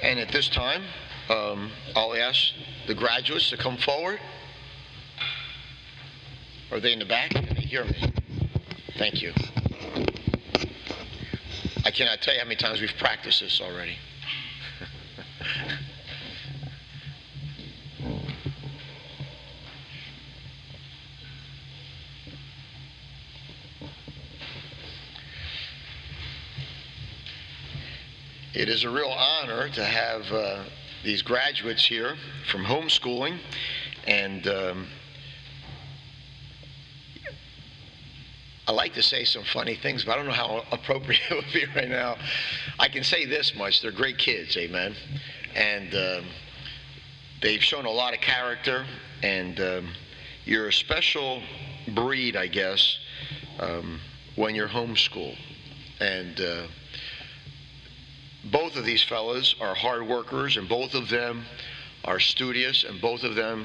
And at this time, I'll ask the graduates to come forward. Are they in the back? Can they hear me? Thank you. I cannot tell you how many times we've practiced this already. It is a real honor to have these graduates here from homeschooling, and I like to say some funny things, but I don't know how appropriate it would be right now. I can say this much: they're great kids, amen, and they've shown a lot of character, and you're a special breed, I guess, when you're homeschooled. And both of these fellas are hard workers, and both of them are studious, and both of them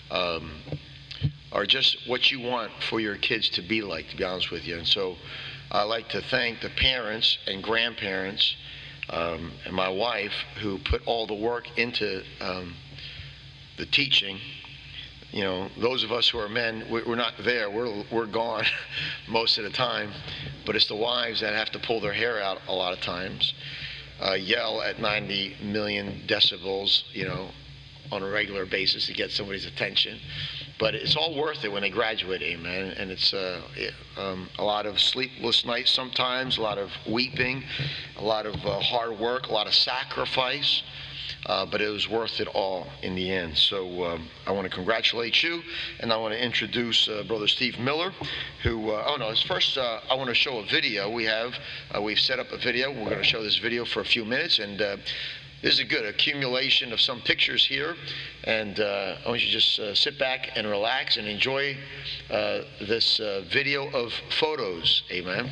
are just what you want for your kids to be like, to be honest with you. And so I'd like to thank the parents and grandparents and my wife who put all the work into the teaching. You know, those of us who are men, we're not there. We're gone most of the time. But it's the wives that have to pull their hair out a lot of times, yell at 90 million decibels, you know, on a regular basis to get somebody's attention. But it's all worth it when they graduate, amen. And it's a lot of sleepless nights sometimes, a lot of weeping, a lot of hard work, a lot of sacrifice. But it was worth it all in the end. So I want to congratulate you, and I want to introduce Brother Steve Miller, who, first I want to show a video we've set up a video. We're going to show this video for a few minutes, and this is a good accumulation of some pictures here, and I want you to just sit back and relax and enjoy this video of photos, amen.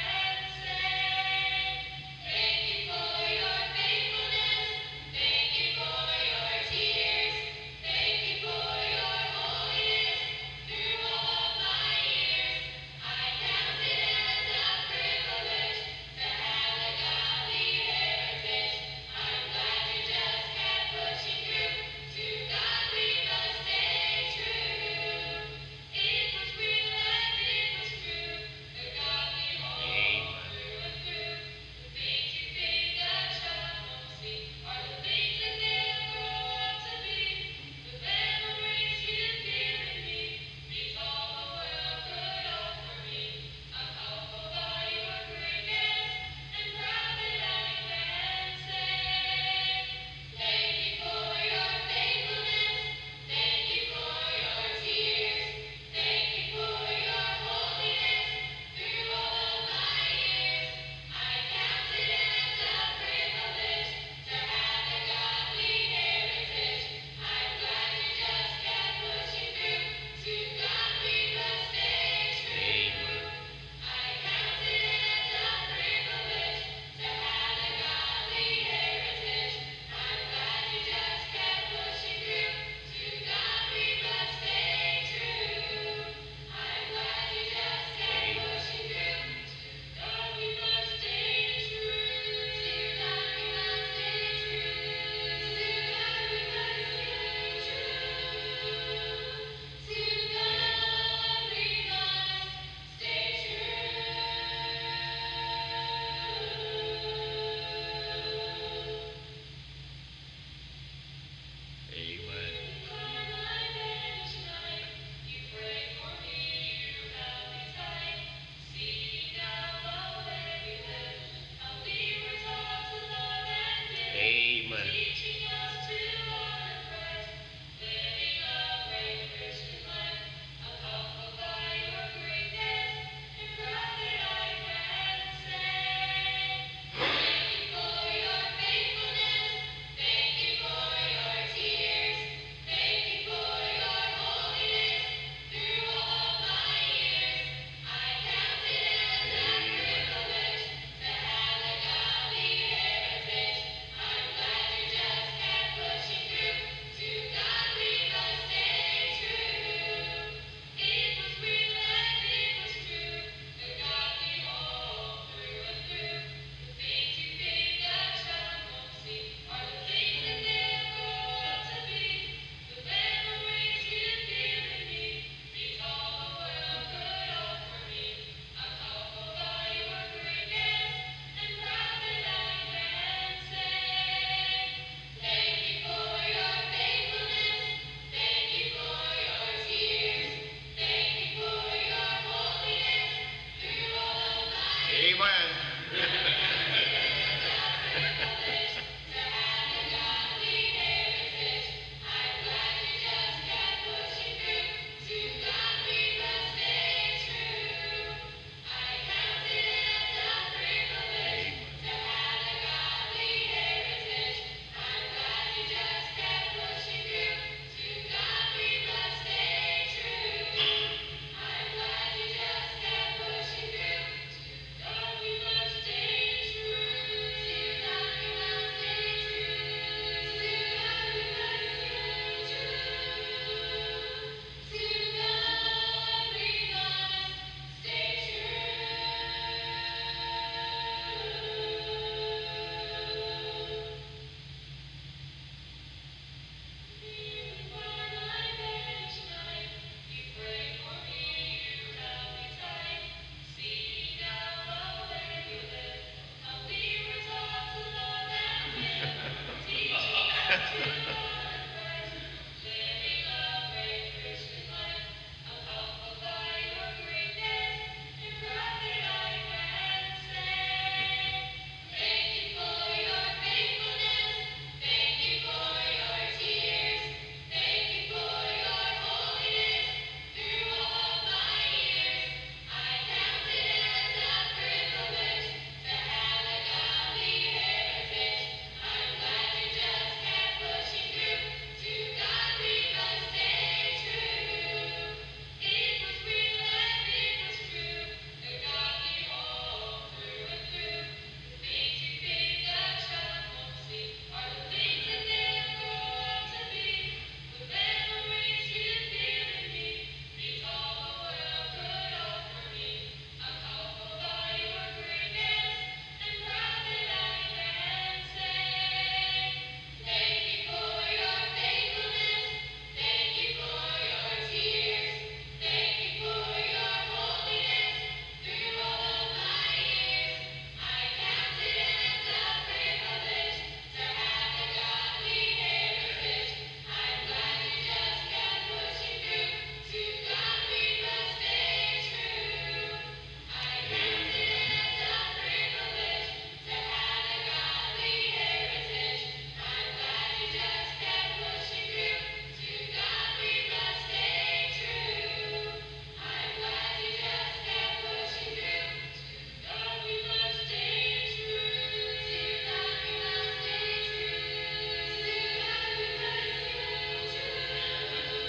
Thank you for your faithfulness. Thank you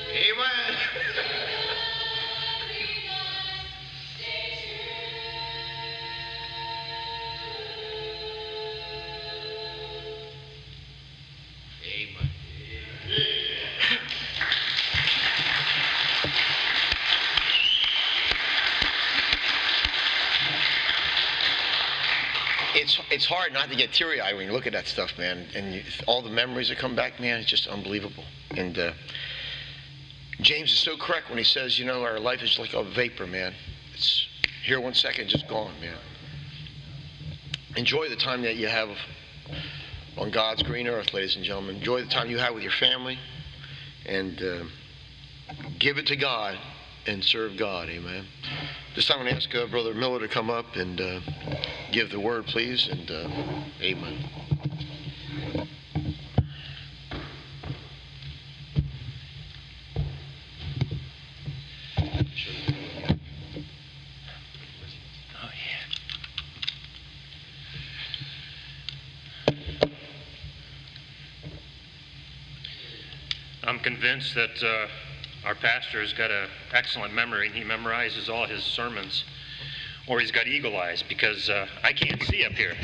Amen. Amen. It's hard not to get teary-eyed when you look at that stuff, man. And all the memories that come back, man, it's just unbelievable. And James is so correct when he says, you know, our life is like a vapor, man. It's here 1 second, just gone, man. Enjoy the time that you have on God's green earth, ladies and gentlemen. Enjoy the time you have with your family, and give it to God and serve God. Amen. This time I'm going to ask Brother Miller to come up and give the word, please, and amen. Oh, yeah. I'm convinced that our pastor's got an excellent memory, and he memorizes all his sermons, or he's got eagle eyes, because I can't see up here.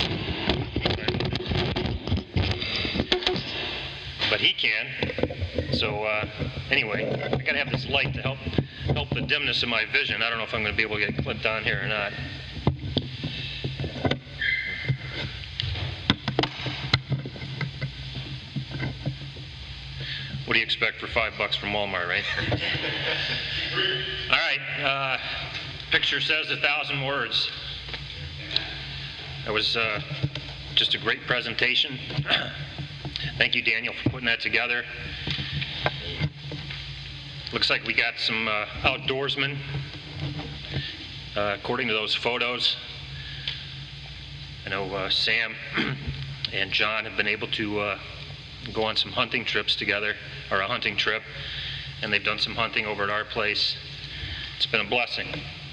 But he can. So anyway, I gotta have this light to help the dimness of my vision. I don't know if I'm going to be able to get clipped on here or not. What do you expect for $5 from Walmart, right? All right. Picture says 1,000 words. That was just a great presentation. Thank you, Daniel, for putting that together. Looks like we got some outdoorsmen, according to those photos. I know Sam and John have been able to go on some hunting trips together, or a hunting trip, and they've done some hunting over at our place. It's been a blessing.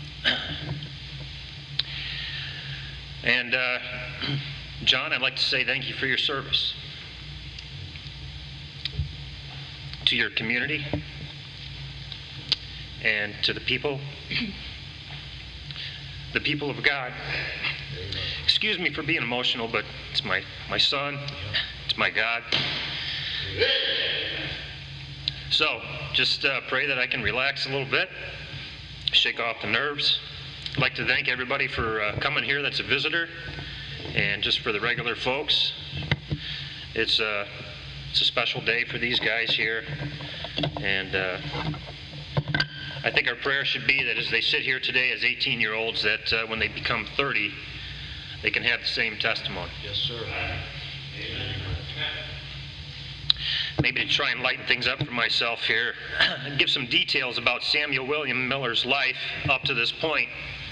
And John, I'd like to say thank you for your service to your community and to the people of God. Excuse me for being emotional, but it's my son, it's my God. So just pray that I can relax a little bit, shake off the nerves. I'd like to thank everybody for coming here that's a visitor, and just for the regular folks. It's a special day for these guys here, and I think our prayer should be that as they sit here today as 18-year-olds, that when they become 30, they can have the same testimony. Yes, sir. Maybe to try and lighten things up for myself here, and give some details about Samuel William Miller's life up to this point.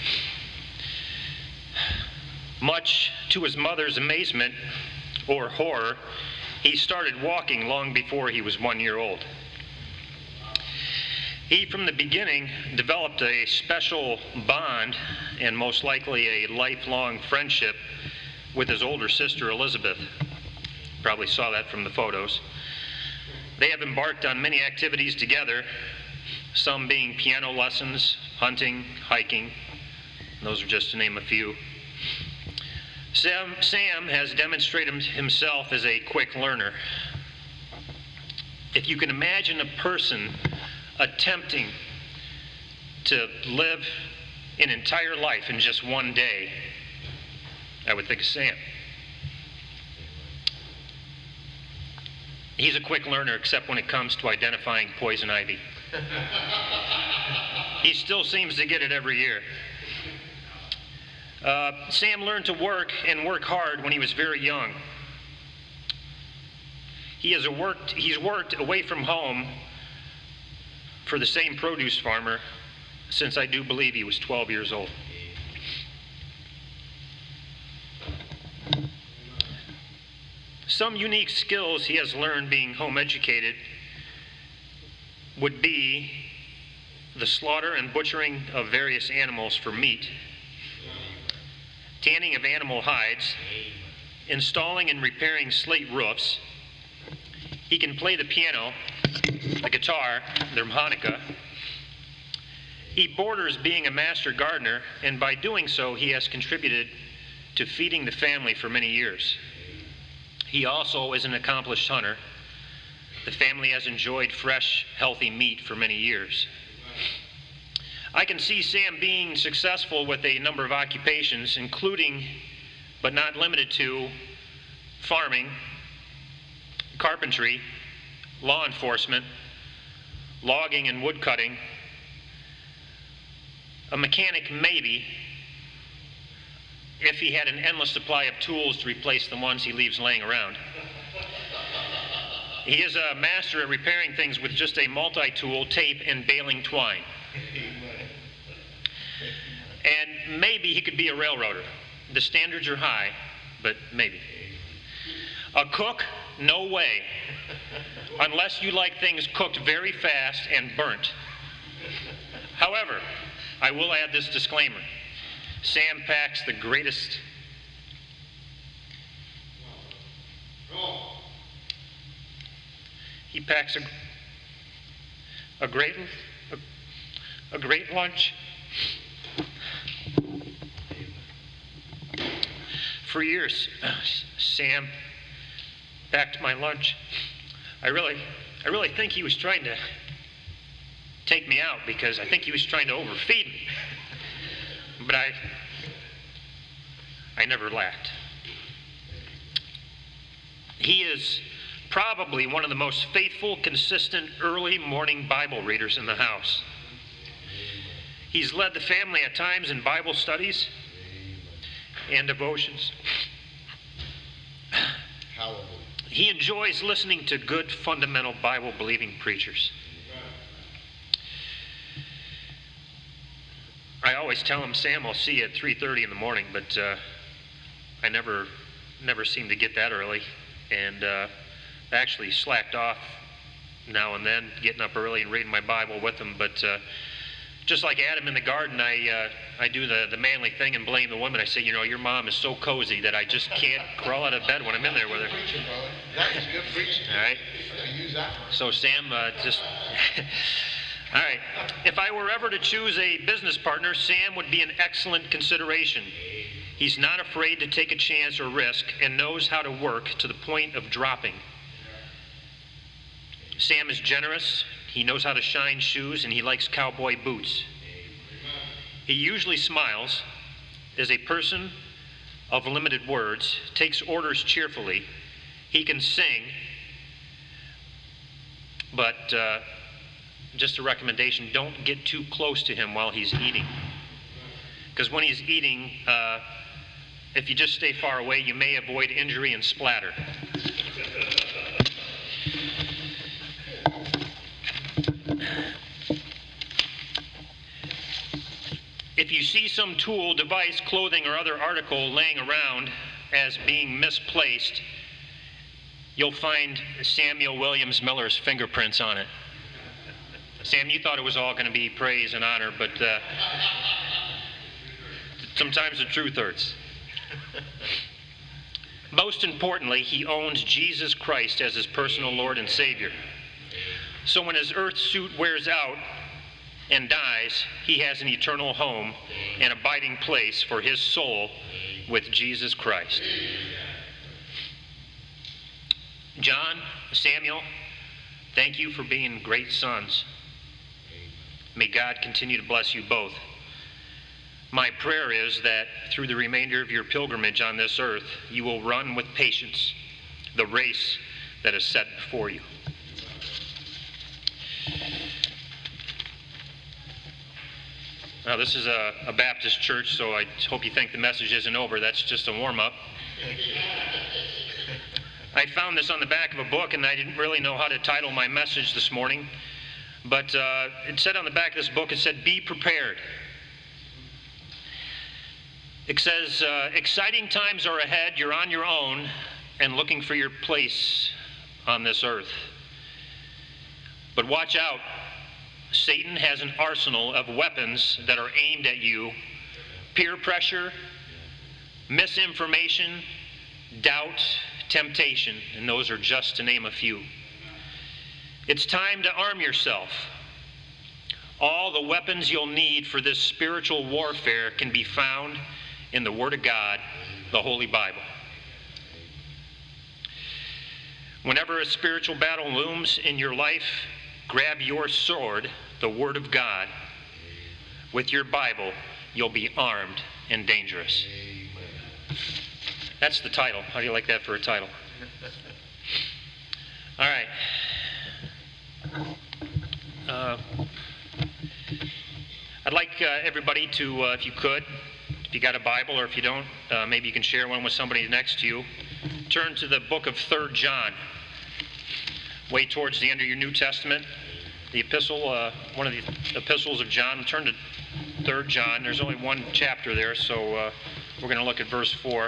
Much to his mother's amazement or horror, he started walking long before he was 1 year old. He, from the beginning, developed a special bond, and most likely a lifelong friendship, with his older sister, Elizabeth. Probably saw that from the photos. They have embarked on many activities together, some being piano lessons, hunting, hiking. Those are just to name a few. Sam has demonstrated himself as a quick learner. If you can imagine a person attempting to live an entire life in just one day, I would think of Sam. He's a quick learner, except when it comes to identifying poison ivy. He still seems to get it every year. Sam learned to work and work hard when he was very young. He's worked away from home for the same produce farmer since I do believe he was 12 years old. Some unique skills he has learned being home educated would be the slaughter and butchering of various animals for meat, tanning of animal hides, installing and repairing slate roofs. He can play the piano, the guitar, the harmonica. He borders being a master gardener, and by doing so, he has contributed to feeding the family for many years. He also is an accomplished hunter. The family has enjoyed fresh, healthy meat for many years. I can see Sam being successful with a number of occupations, including, but not limited to, farming, carpentry, law enforcement, logging and wood cutting, a mechanic maybe, if he had an endless supply of tools to replace the ones he leaves laying around. He is a master at repairing things with just a multi-tool, tape, and baling twine. And maybe he could be a railroader. The standards are high, but maybe. A cook? No way. Unless you like things cooked very fast and burnt. However, I will add this disclaimer. Sam packs the greatest... He packs a great lunch. For years, Sam packed my lunch. I really think he was trying to take me out because I think he was trying to overfeed me. But I never lacked. He is probably one of the most faithful, consistent, early morning Bible readers in the house. He's led the family at times in Bible studies and devotions. Hallelujah. He enjoys listening to good, fundamental, Bible-believing preachers. I always tell him, Sam, I'll see you at 3:30 in the morning, but I never seem to get that early, and actually slacked off now and then, getting up early and reading my Bible with him. But just like Adam in the garden, I do the manly thing and blame the woman. I say, you know, your mom is so cozy that I just can't crawl out of bed when I'm in there with her. Preaching, brother. That was good preaching. All right. Use that one. So Sam, just... All right. If I were ever to choose a business partner, Sam would be an excellent consideration. He's not afraid to take a chance or risk and knows how to work to the point of dropping. Sam is generous, he knows how to shine shoes, and he likes cowboy boots. He usually smiles, is a person of limited words, takes orders cheerfully. He can sing, but just a recommendation, don't get too close to him while he's eating. Because when he's eating, if you just stay far away, you may avoid injury and splatter. If you see some tool, device, clothing, or other article laying around as being misplaced, you'll find Samuel Williams Miller's fingerprints on it. Sam, you thought it was all going to be praise and honor, but sometimes the truth hurts. Most importantly, he owns Jesus Christ as his personal Lord and Savior. So when his earth suit wears out and dies, he has an eternal home, an abiding place for his soul with Jesus Christ. John, Samuel, thank you for being great sons. May God continue to bless you both. My prayer is that through the remainder of your pilgrimage on this earth, you will run with patience the race that is set before you. Now, this is a Baptist church, so I hope you think the message isn't over. That's just a warm-up. I found this on the back of a book, and I didn't really know how to title my message this morning. But it said on the back of this book, it said, be prepared. It says, exciting times are ahead. You're on your own and looking for your place on this earth. But watch out. Satan has an arsenal of weapons that are aimed at you. Peer pressure, misinformation, doubt, temptation, and those are just to name a few. It's time to arm yourself. All the weapons you'll need for this spiritual warfare can be found in the Word of God, the Holy Bible. Whenever a spiritual battle looms in your life, grab your sword, the Word of God. With your Bible, you'll be armed and dangerous. That's the title. How do you like that for a title? All right. I'd like everybody to, if you could, if you got a Bible, or if you don't, maybe you can share one with somebody next to you. Turn to the book of 3 John. Way towards the end of your New Testament. The epistle, one of the epistles of John. Turn to 3 John. There's only one chapter there, so we're going to look at verse 4.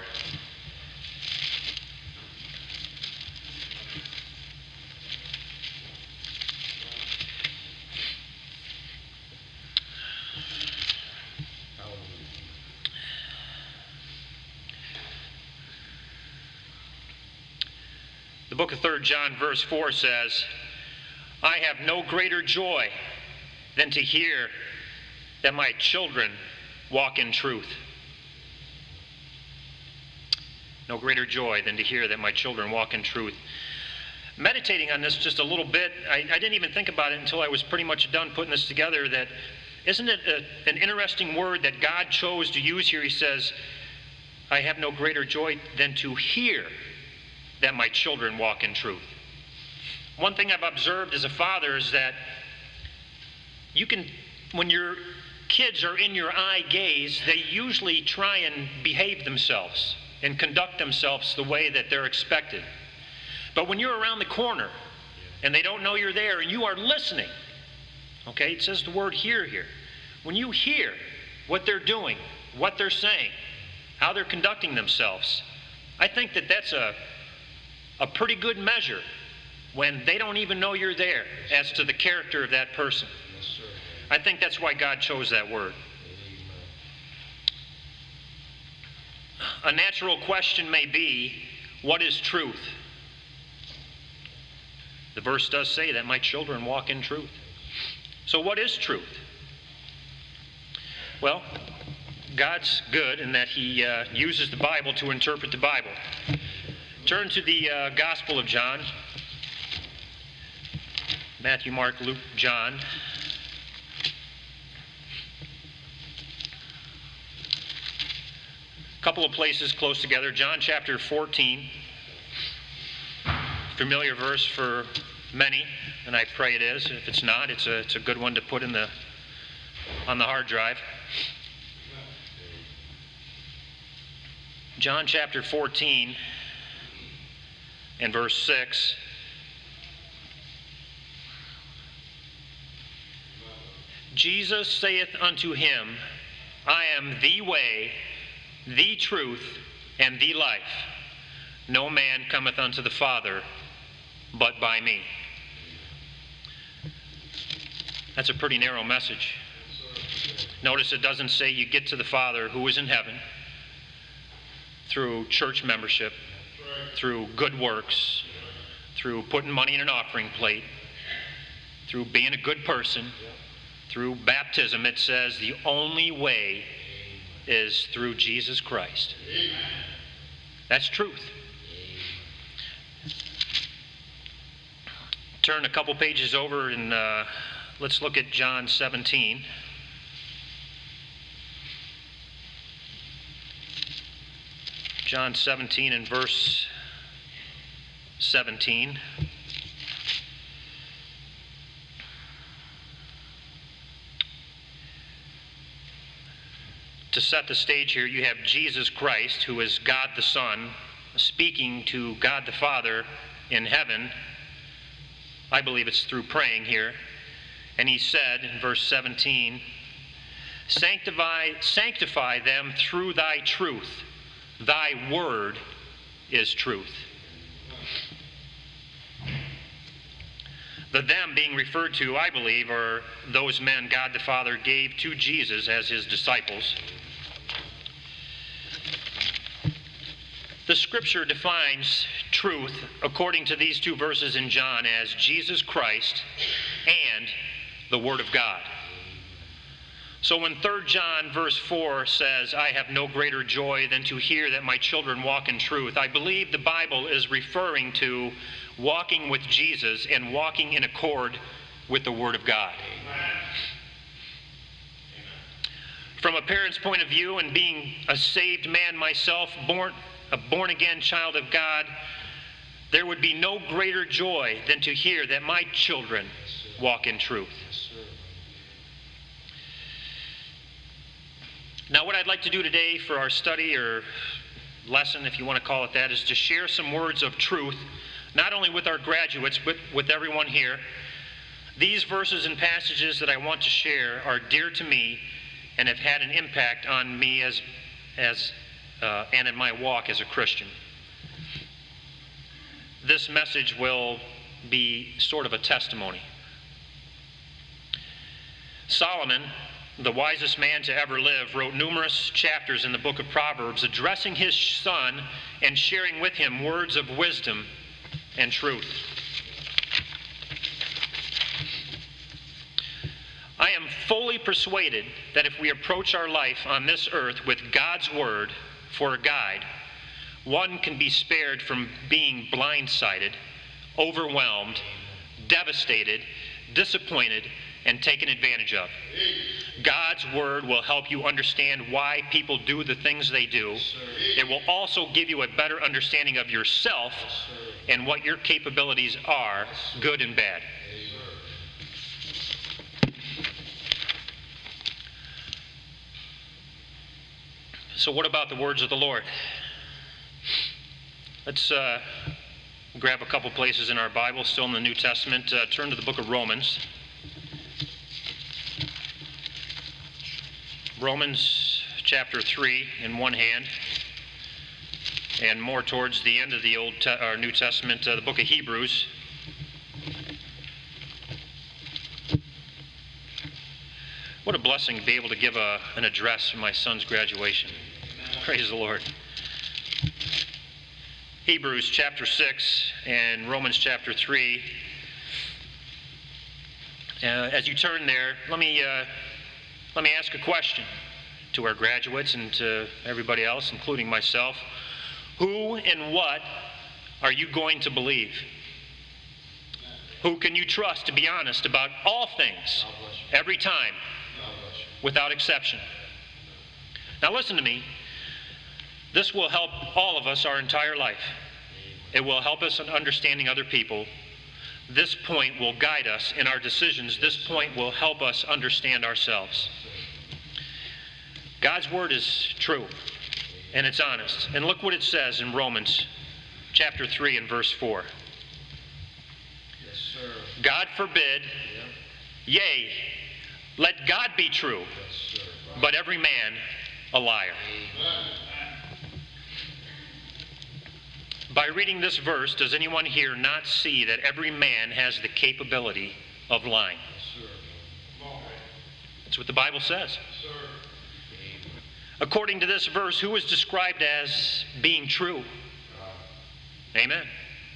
The book of 3 John, verse 4 says, I have no greater joy than to hear that my children walk in truth. No greater joy than to hear that my children walk in truth. Meditating on this just a little bit, I didn't even think about it until I was pretty much done putting this together, that isn't it an interesting word that God chose to use here? He says, I have no greater joy than to hear that my children walk in truth. One thing I've observed as a father is that you can, when your kids are in your eye gaze, they usually try and behave themselves and conduct themselves the way that they're expected. But when you're around the corner and they don't know you're there and you are listening, okay, it says the word hear here. When you hear what they're doing, what they're saying, how they're conducting themselves, I think that that's a pretty good measure when they don't even know you're there as to the character of that person. Yes, sir. I think that's why God chose that word. A natural question may be, what is truth? The verse does say that my children walk in truth. So what is truth? Well, God's good in that He uses the Bible to interpret the Bible. Turn to the Gospel of John. Matthew, Mark, Luke, John. A couple of places close together. John chapter 14. Familiar verse for many, and I pray it is. If it's not, it's a good one to put on the hard drive. John chapter 14 and verse 6. Jesus saith unto him, I am the way, the truth, and the life. No man cometh unto the Father but by me. That's a pretty narrow message. Notice it doesn't say you get to the Father who is in heaven through church membership, through good works, through putting money in an offering plate, through being a good person, through baptism. It says the only way is through Jesus Christ. That's truth. Turn a couple pages over and let's look at John 17. John 17 and verse 17. To set the stage here, you have Jesus Christ, who is God the Son, speaking to God the Father in heaven. I believe it's through praying here. And he said in verse 17, Sanctify them through thy truth. Thy word is truth. The them being referred to, I believe, are those men God the Father gave to Jesus as his disciples. The Scripture defines truth according to these two verses in John as Jesus Christ and the Word of God. So when 3 John verse 4 says, "I have no greater joy than to hear that my children walk in truth," I believe the Bible is referring to walking with Jesus and walking in accord with the Word of God. From a parent's point of view, and being a saved man myself, a born-again child of God, there would be no greater joy than to hear that my children walk in truth. Now, what I'd like to do today for our study, or lesson, if you want to call it that, is to share some words of truth, not only with our graduates, but with everyone here. These verses and passages that I want to share are dear to me and have had an impact on me and in my walk as a Christian. This message will be sort of a testimony. Solomon, the wisest man to ever live, wrote numerous chapters in the book of Proverbs addressing his son and sharing with him words of wisdom and truth. I am fully persuaded that if we approach our life on this earth with God's Word for a guide, one can be spared from being blindsided, overwhelmed, devastated, disappointed, and taken advantage of. God's Word will help you understand why people do the things they do. It will also give you a better understanding of yourself and what your capabilities are, good and bad. So what about the words of the Lord? Let's grab a couple places in our Bible, still in the New Testament. Turn to the book of Romans. Romans chapter 3 in one hand, and more towards the end of the New Testament, the book of Hebrews. What a blessing to be able to give an address for my son's graduation. Praise the Lord. Hebrews chapter 6 and Romans chapter 3. As you turn there, let me ask a question to our graduates and to everybody else, including myself. Who and what are you going to believe? Who can you trust to be honest about all things, every time, without exception? Now listen to me. This will help all of us our entire life. It will help us in understanding other people. This point will guide us in our decisions. This point will help us understand ourselves. God's Word is true, and it's honest. And look what it says in Romans chapter 3 and verse 4. Yes, sir. God forbid, yea, let God be true, Yes, sir. but every man a liar. Amen. By reading this verse, does anyone here not see that every man has the capability of lying? Yes, sir. That's what the Bible says. Sir. According to this verse, who is described as being true? Amen.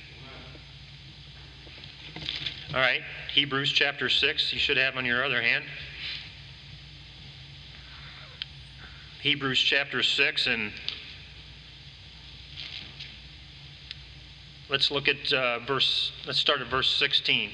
All right, Hebrews chapter 6, you should have on your other hand. Hebrews chapter 6, and let's look at let's start at verse 16.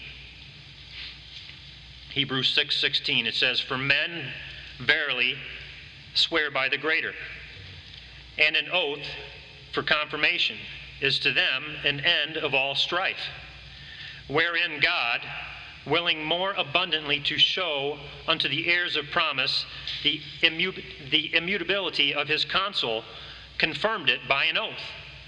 Hebrews 6:16, it says, "For men verily swear by the greater, and an oath for confirmation is to them an end of all strife, wherein God, willing more abundantly to show unto the heirs of promise the immutability of his counsel, confirmed it by an oath."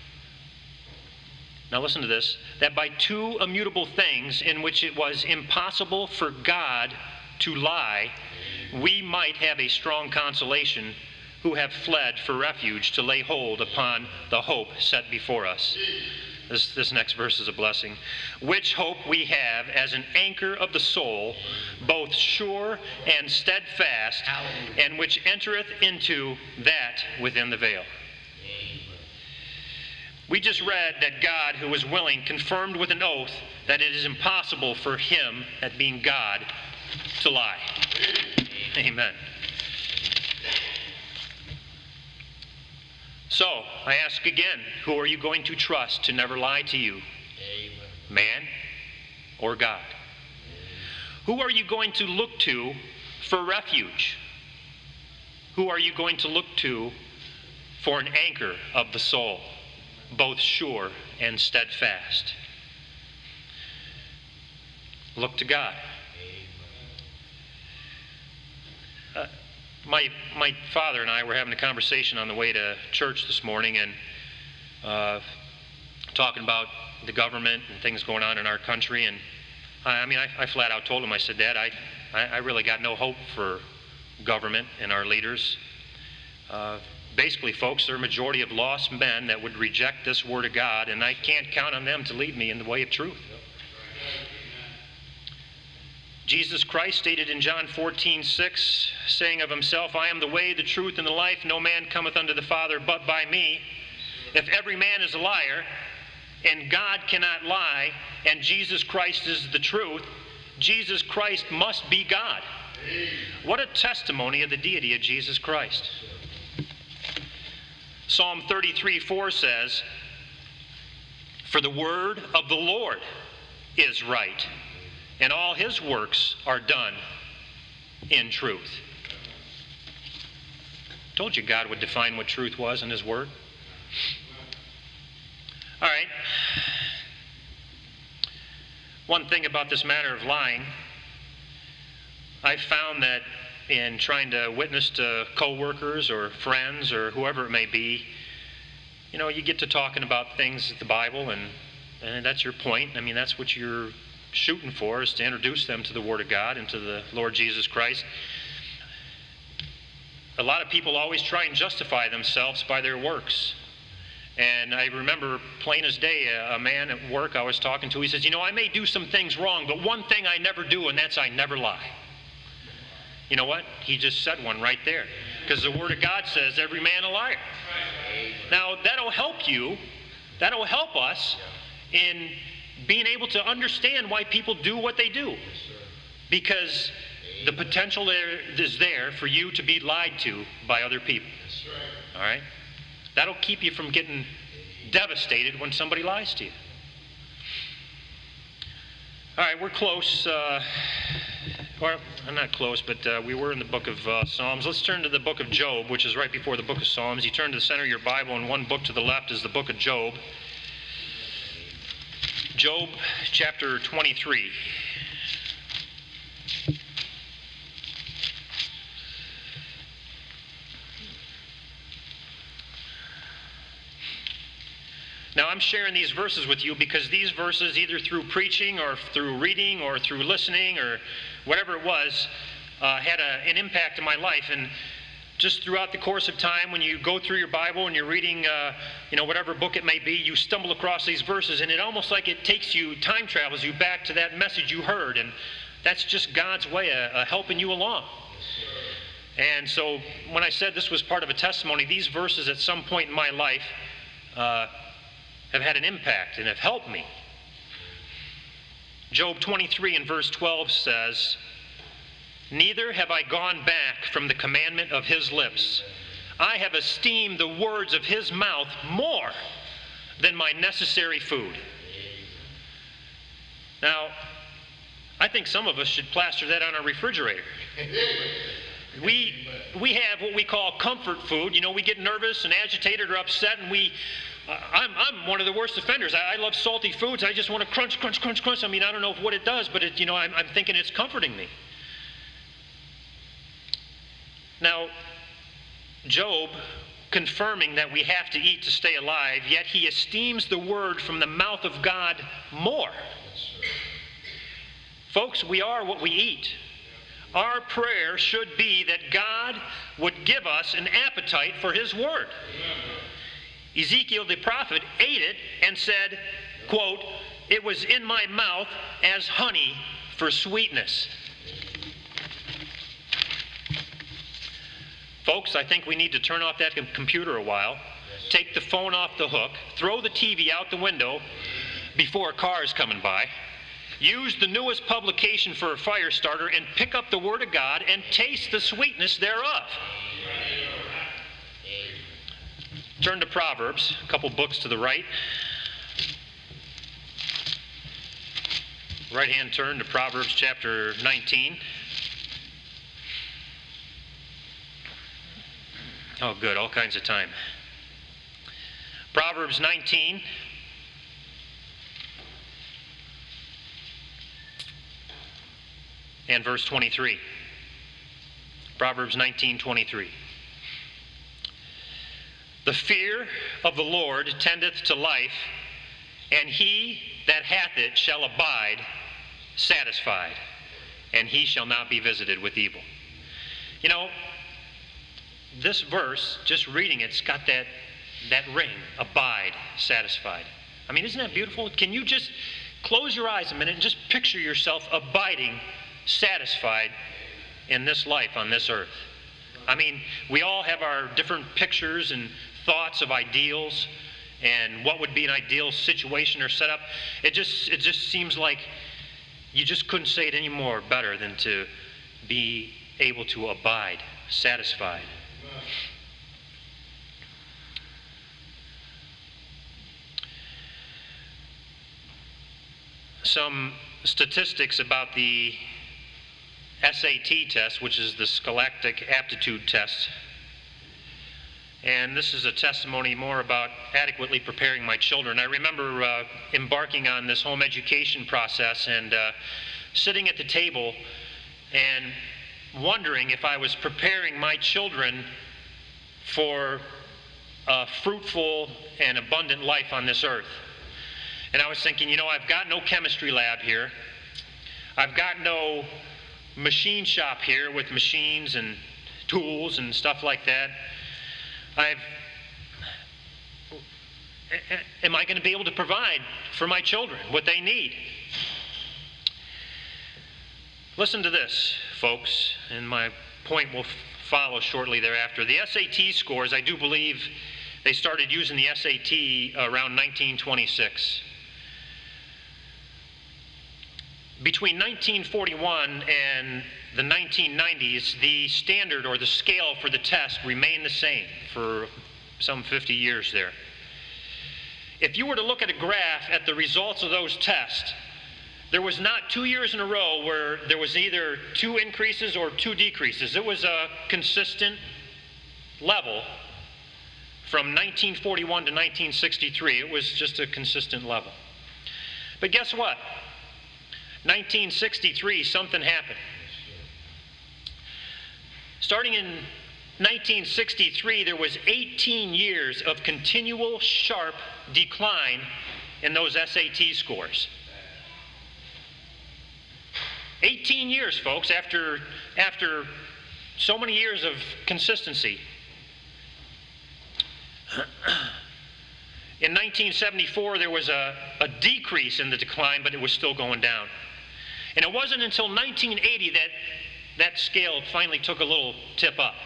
Now listen to this, "that by two immutable things in which it was impossible for God to lie, we might have a strong consolation, who have fled for refuge to lay hold upon the hope set before us." This next verse is a blessing. "Which hope we have as an anchor of the soul, both sure and steadfast, and which entereth into that within the veil." We just read that God, who is willing, confirmed with an oath that it is impossible for him, that being God, to lie. Amen. So, I ask again, who are you going to trust to never lie to you? Man or God? Who are you going to look to for refuge? Who are you going to look to for an anchor of the soul, both sure and steadfast? Look to God. My father and I were having a conversation on the way to church this morning, and talking about the government and things going on in our country. And I flat out told him, I said, Dad, I really got no hope for government and our leaders. Basically, folks, they're a majority of lost men that would reject this Word of God, and I can't count on them to lead me in the way of truth. Jesus Christ stated in John 14:6, saying of himself, I am the way, the truth, and the life. No man cometh unto the Father but by me. If every man is a liar, and God cannot lie, and Jesus Christ is the truth, Jesus Christ must be God. What a testimony of the deity of Jesus Christ. Psalm 33:4 says, for the word of the Lord is right, and all his works are done in truth. Told you God would define what truth was in his word. All right. One thing about this matter of lying, I found that in trying to witness to coworkers or friends or whoever it may be, you get to talking about things of the Bible, and that's your point. I mean, that's what you're shooting for, is to introduce them to the Word of God and to the Lord Jesus Christ. A lot of people always try and justify themselves by their works. And I remember plain as day, a man at work I was talking to, he says, I may do some things wrong, but one thing I never do, and that's I never lie. You know what? He just said one right there. Because the Word of God says, every man a liar. Now, that'll help you. That'll help us in being able to understand why people do what they do. Because the potential there is there for you to be lied to by other people. All right? That'll keep you from getting devastated when somebody lies to you. All right, we're close. Or, I'm not close, but we were in the book of Psalms. Let's turn to the book of Job, which is right before the book of Psalms. You turn to the center of your Bible, and one book to the left is the book of Job. Job chapter 23. Now, I'm sharing these verses with you because these verses, either through preaching or through reading or through listening or whatever it was, had an impact in my life. And just throughout the course of time, when you go through your Bible and you're reading, whatever book it may be, you stumble across these verses, and it almost like it takes you, time travels you back to that message you heard. And that's just God's way of helping you along. And so when I said this was part of a testimony, these verses at some point in my life have had an impact and have helped me. Job 23 and verse 12 says, neither have I gone back from the commandment of his lips. I have esteemed the words of his mouth more than my necessary food. Now, I think some of us should plaster that on our refrigerator. We have what we call comfort food. We get nervous and agitated or upset, and I'm one of the worst offenders. I love salty foods. I just want to crunch, crunch, crunch, crunch. I don't know what it does, but I'm thinking it's comforting me. Now, Job, confirming that we have to eat to stay alive, yet he esteems the word from the mouth of God more. Folks, we are what we eat. Our prayer should be that God would give us an appetite for his word. Ezekiel the prophet ate it and said, quote, it was in my mouth as honey for sweetness. Folks, I think we need to turn off that computer a while take the phone off the hook, throw the TV out the window before a car is coming by, use the newest publication for a fire starter, and pick up the Word of God and taste the sweetness thereof. Turn to Proverbs, a couple books to the right. Right-hand turn to Proverbs chapter 19. Oh, good, all kinds of time. Proverbs 19. And verse 23. Proverbs 19:23. The fear of the Lord tendeth to life, and he that hath it shall abide satisfied, and he shall not be visited with evil. You know, this verse, just reading it's got that ring, abide, satisfied. I mean, isn't that beautiful? Can you just close your eyes a minute and just picture yourself abiding, satisfied in this life on this earth? I mean, we all have our different pictures and thoughts of ideals and what would be an ideal situation or setup. It just seems like you just couldn't say it any more better than to be able to abide, satisfied. Some statistics about the SAT test, which is the Scholastic Aptitude Test. And this is a testimony more about adequately preparing my children. I remember embarking on this home education process and sitting at the table and wondering if I was preparing my children for a fruitful and abundant life on this earth. And I was thinking, you know, I've got no chemistry lab here. I've got no machine shop here with machines and tools and stuff like that. Am I going to be able to provide for my children what they need? Listen to this, folks, and my point will follow shortly thereafter. The SAT scores, I do believe they started using the SAT around 1926. Between 1941 and the 1990s, the standard or the scale for the test remained the same for some 50 years there. If you were to look at a graph at the results of those tests, there was not 2 years in a row where there was either 2 increases or 2 decreases. It was a consistent level from 1941 to 1963. It was just a consistent level. But guess what? 1963, something happened. Starting in 1963, there was 18 years of continual sharp decline in those SAT scores. 18 years, folks, after so many years of consistency. In 1974, there was a decrease in the decline, but it was still going down. And it wasn't until 1980 that scale finally took a little tip up.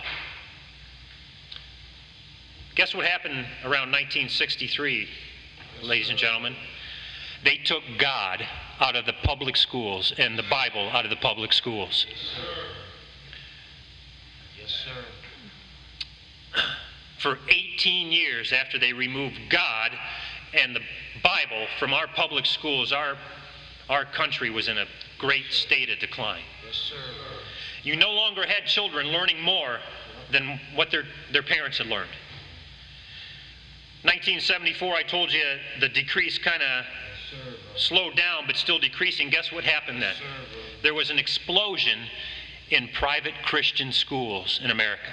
Guess what happened around 1963, ladies and gentlemen? They took God out of the public schools and the Bible out of the public schools. Yes, sir. For 18 years after they removed God and the Bible from our public schools, our country was in a great state of decline. Yes, sir. You no longer had children learning more than what their parents had learned. 1974, I told you the decrease kind of slowed down, but still decreasing. Guess what happened then? There was an explosion in private Christian schools in America.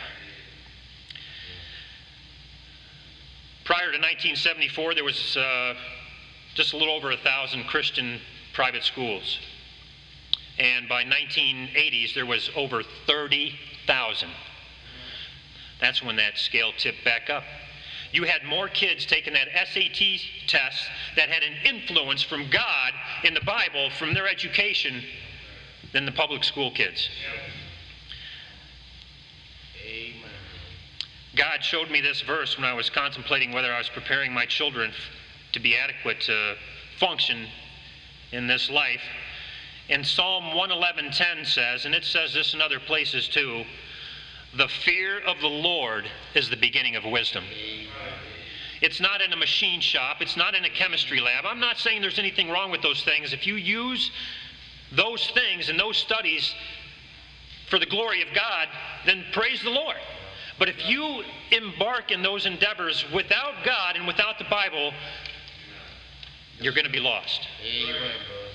Prior to 1974, there was just a little over 1,000 Christian private schools. And by 1980s, there was over 30,000. That's when that scale tipped back up. You had more kids taking that SAT test that had an influence from God in the Bible, from their education, than the public school kids. Amen. God showed me this verse when I was contemplating whether I was preparing my children to be adequate to function in this life. And Psalm 111:10 says, and it says this in other places too, the fear of the Lord is the beginning of wisdom. It's not in a machine shop. It's not in a chemistry lab. I'm not saying there's anything wrong with those things. If you use those things and those studies for the glory of God, then praise the Lord. But if you embark in those endeavors without God and without the Bible, you're going to be lost. Amen.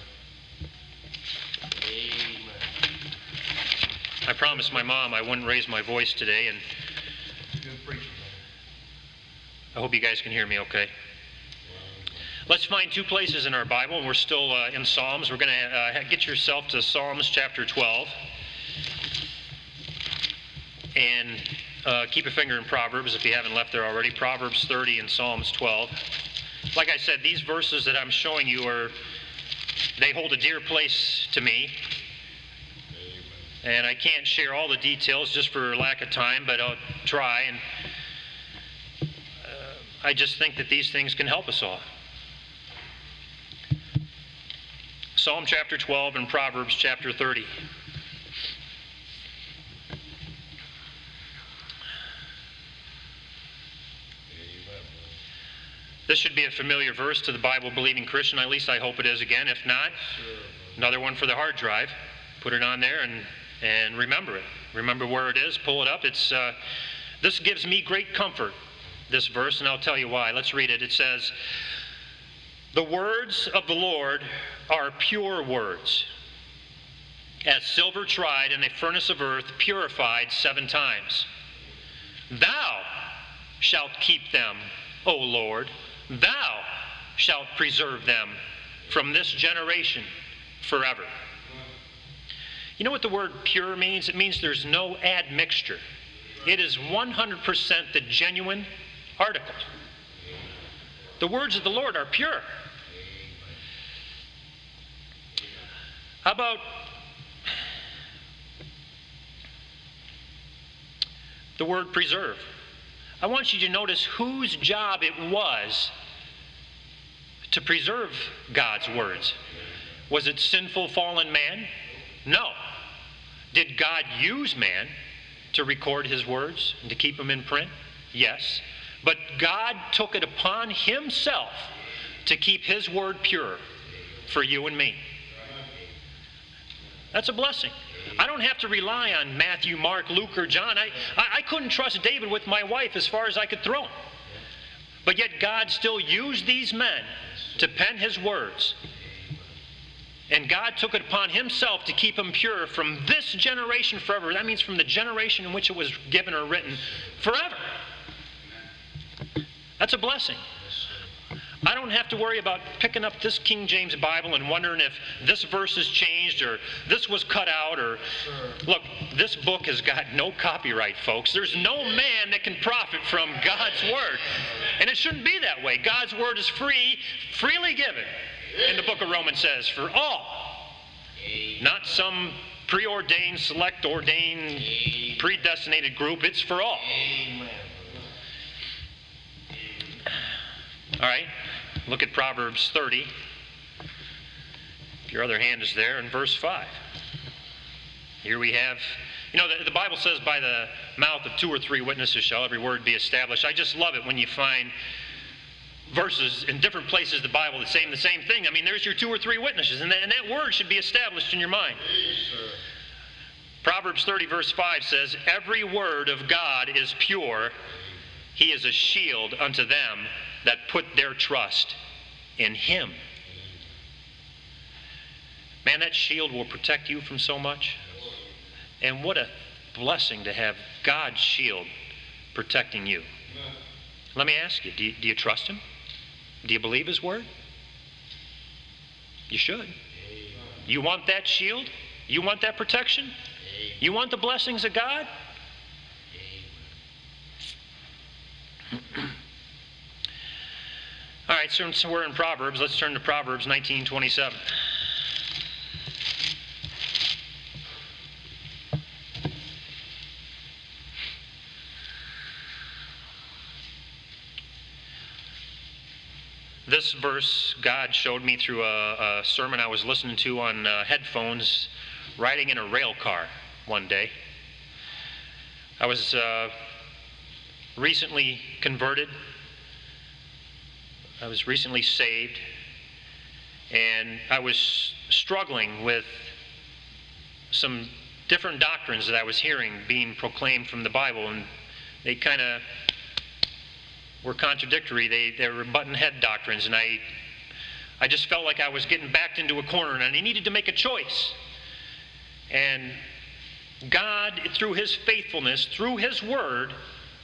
I promised my mom I wouldn't raise my voice today, and Good preaching. I hope you guys can hear me okay. Let's find two places in our Bible, and we're still in Psalms. We're going to get yourself to Psalms chapter 12. And keep a finger in Proverbs if you haven't left there already. Proverbs 30 and Psalms 12. Like I said, these verses that I'm showing you they hold a dear place to me. And I can't share all the details just for lack of time, but I'll try. And I just think that these things can help us all. Psalm chapter 12 and Proverbs chapter 30. This should be a familiar verse to the Bible-believing Christian. At least I hope it is again. If not, another one for the hard drive. Put it on there and remember it. Remember where it is. Pull it up. This gives me great comfort, this verse, and I'll tell you why. Let's read it. It says, "The words of the Lord are pure words, as silver tried in a furnace of earth, purified 7 times. Thou shalt keep them, O Lord. Thou shalt preserve them from this generation forever." You know what the word pure means? It means there's no admixture. It is 100% the genuine article. The words of the Lord are pure. How about the word preserve? I want you to notice whose job it was to preserve God's words. Was it sinful, fallen man? No. Did God use man to record his words and to keep them in print? Yes. But God took it upon himself to keep his word pure for you and me. That's a blessing. I don't have to rely on Matthew, Mark, Luke, or John. I couldn't trust David with my wife as far as I could throw him. But yet God still used these men to pen his words. And God took it upon himself to keep them pure from this generation forever. That means from the generation in which it was given or written forever. That's a blessing. I don't have to worry about picking up this King James Bible and wondering if this verse is changed or this was cut out or... Look, this book has got no copyright, folks. There's no man that can profit from God's Word. And it shouldn't be that way. God's Word is free, freely given. And the book of Romans says, for all. Not some preordained, select, ordained, predestinated group. It's for all. All right. Look at Proverbs 30. If your other hand is there in verse 5. Here we have, the Bible says by the mouth of 2 or 3 witnesses shall every word be established. I just love it when you find verses in different places of the Bible that say the same thing. I mean, there's your 2 or 3 witnesses, and that word should be established in your mind. Yes, Proverbs 30 verse 5 says, "Every word of God is pure. He is a shield unto them that put their trust in him." Man, that shield will protect you from so much. And what a blessing to have God's shield protecting you. Let me ask you, do you trust him? Do you believe his word? You should. You want that shield? You want that protection? You want the blessings of God? All right, so we're in Proverbs. Let's turn to Proverbs 19:27. This verse God showed me through a sermon I was listening to on headphones riding in a rail car one day. I was recently converted. I was recently saved. And I was struggling with some different doctrines that I was hearing being proclaimed from the Bible, and they kind of were contradictory. They were button-head doctrines, and I just felt like I was getting backed into a corner, and I needed to make a choice. And God, through His faithfulness, through His Word,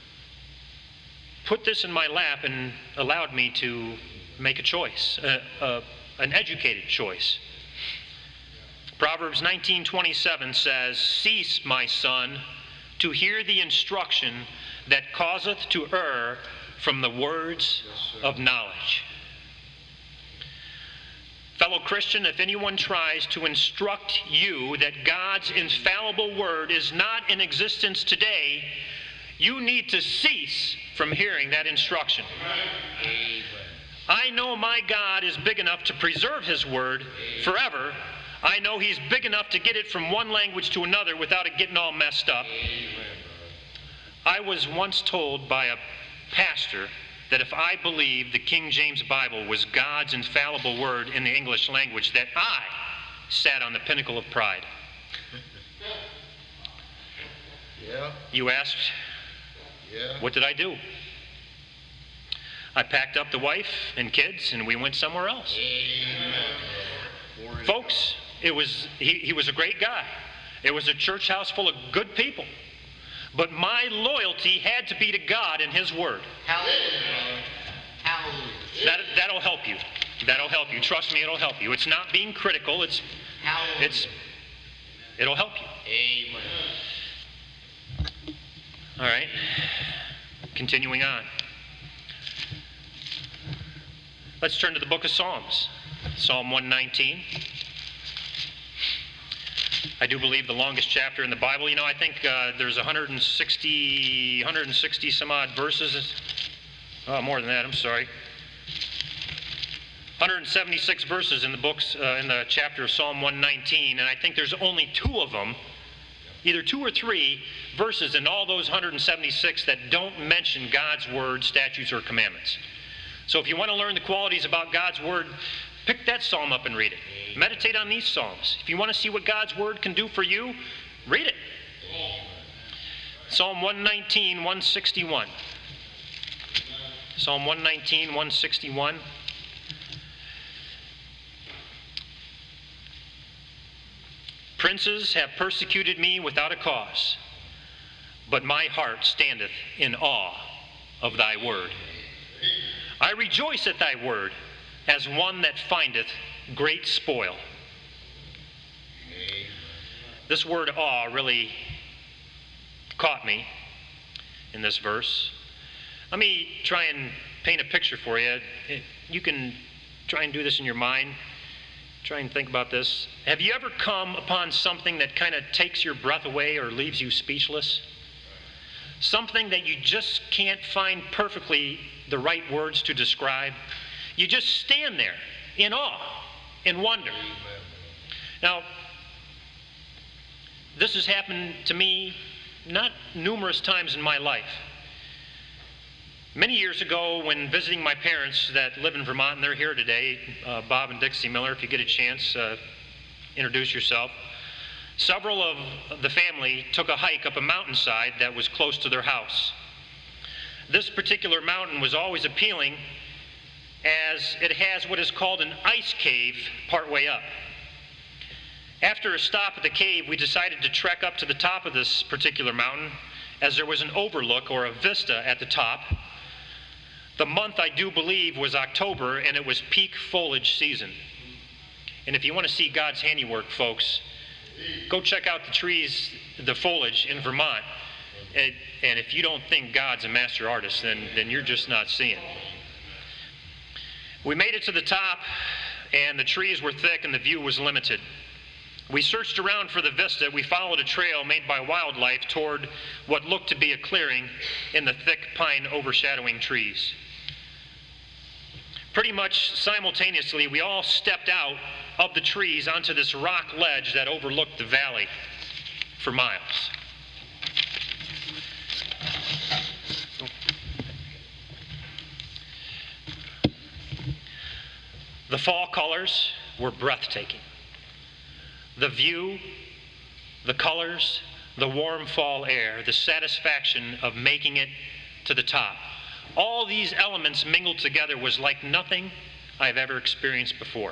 put this in my lap and allowed me to make a choice, an educated choice. Proverbs 19:27 says, "Cease, my son, to hear the instruction that causeth to err from the words of knowledge." Fellow Christian, if anyone tries to instruct you that God's infallible word is not in existence today, you need to cease from hearing that instruction. I know my God is big enough to preserve His word forever. I know He's big enough to get it from one language to another without it getting all messed up. I was once told by a pastor that if I believed the King James Bible was God's infallible word in the English language, that I sat on the pinnacle of pride. Yeah. You asked, what did I do? I packed up the wife and kids, and we went somewhere else. Amen. Folks, he was a great guy. It was a church house full of good people. But my loyalty had to be to God and His Word. Hallelujah. Hallelujah. That'll help you. That'll help you. Trust me, it'll help you. It's not being critical. It'll help you. Amen. All right. Continuing on. Let's turn to the book of Psalms. Psalm 119. I do believe the longest chapter in the Bible. You know, I think there's 160 some odd verses. Oh, more than that, I'm sorry. 176 verses in the books, in the chapter of Psalm 119, and I think there's only 2 of them, either 2 or 3 verses in all those 176 that don't mention God's word, statutes, or commandments. So if you want to learn the qualities about God's word, pick that psalm up and read it. Meditate on these psalms. If you want to see what God's word can do for you, read it. Psalm 119, 161. Psalm 119, 161. Princes have persecuted me without a cause, but my heart standeth in awe of thy word. I rejoice at thy word as one that findeth great spoil. This word awe really caught me in this verse. Let me try and paint a picture for you. You can try and do this in your mind. Try and think about this. Have you ever come upon something that kind of takes your breath away or leaves you speechless? Something that you just can't find perfectly the right words to describe? You just stand there in awe, in wonder. Now, this has happened to me not numerous times in my life. Many years ago, when visiting my parents that live in Vermont, and they're here today, Bob and Dixie Miller, if you get a chance, introduce yourself. Several of the family took a hike up a mountainside that was close to their house. This particular mountain was always appealing as it has what is called an ice cave partway up. After a stop at the cave, we decided to trek up to the top of this particular mountain as there was an overlook or a vista at the top. The month, I do believe, was October, and it was peak foliage season. And if you want to see God's handiwork, folks, go check out the trees, the foliage in Vermont. And if you don't think God's a master artist, then you're just not seeing. We made it to the top, and the trees were thick and the view was limited. We searched around for the vista. We followed a trail made by wildlife toward what looked to be a clearing in the thick pine overshadowing trees. Pretty much simultaneously, we all stepped out of the trees onto this rock ledge that overlooked the valley for miles. The fall colors were breathtaking. The view, the colors, the warm fall air, the satisfaction of making it to the top. All these elements mingled together was like nothing I've ever experienced before.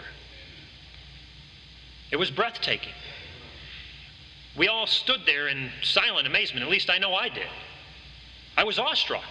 It was breathtaking. We all stood there in silent amazement. At least I know I did. I was awestruck.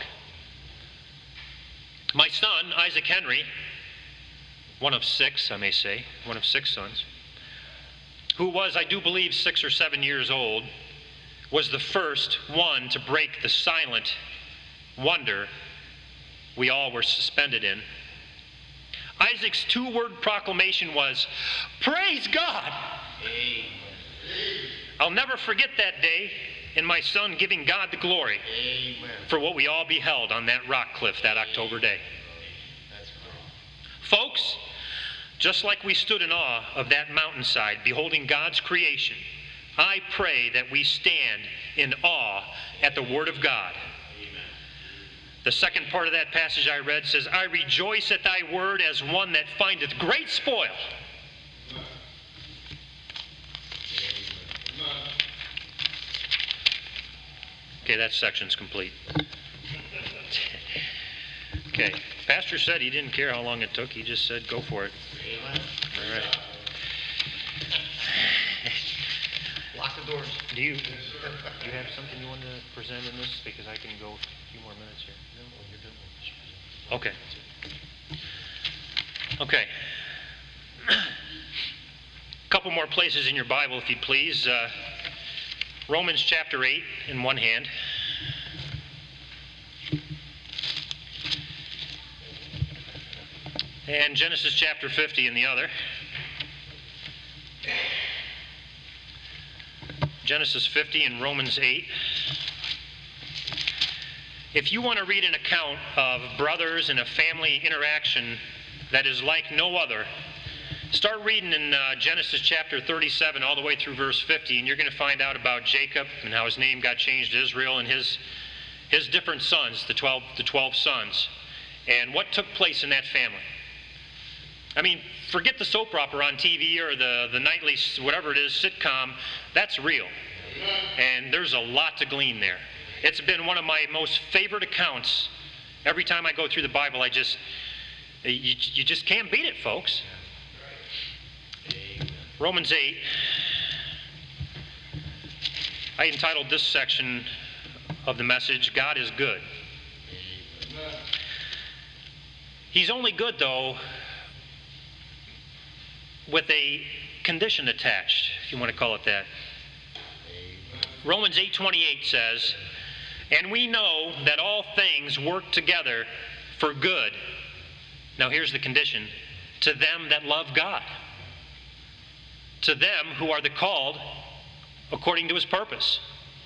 My son, Isaac Henry, one of six, I may say, one of six sons, who was, I do believe, 6 or 7 years old, was the first one to break the silent wonder we all were suspended in. Isaac's 2-word proclamation was, "Praise God!" Amen. I'll never forget that day and my son giving God the glory Amen. for what we all beheld on that rock cliff that October day. That's great. Folks, just like we stood in awe of that mountainside beholding God's creation, I pray that we stand in awe at the Word of God. Amen. The second part of that passage I read says, "I rejoice at thy word as one that findeth great spoil." Okay, that section's complete. Okay, Pastor said he didn't care how long it took. He just said, go for it. Amen. All right. Lock the doors. Do you have something you want to present in this? Because I can go a few more minutes here. Okay. Okay. A couple more places in your Bible, if you please. Romans chapter 8 in one hand. And Genesis chapter 50 in the other. Genesis 50 and Romans 8. If you want to read an account of brothers and a family interaction that is like no other, start reading in Genesis chapter 37 all the way through verse 50, and you're going to find out about Jacob and how his name got changed to Israel and his different sons, the 12 sons, and what took place in that family. I mean, forget the soap opera on TV or the nightly, whatever it is, sitcom. That's real. And there's a lot to glean there. It's been one of my most favorite accounts. Every time I go through the Bible, you just can't beat it, folks. Romans 8. I entitled this section of the message, "God is Good." He's only good, though, with a condition attached, if you want to call it that. Romans 8:28 says, "And we know that all things work together for good." Now here's the condition: to them that love God, to them who are the called according to his purpose.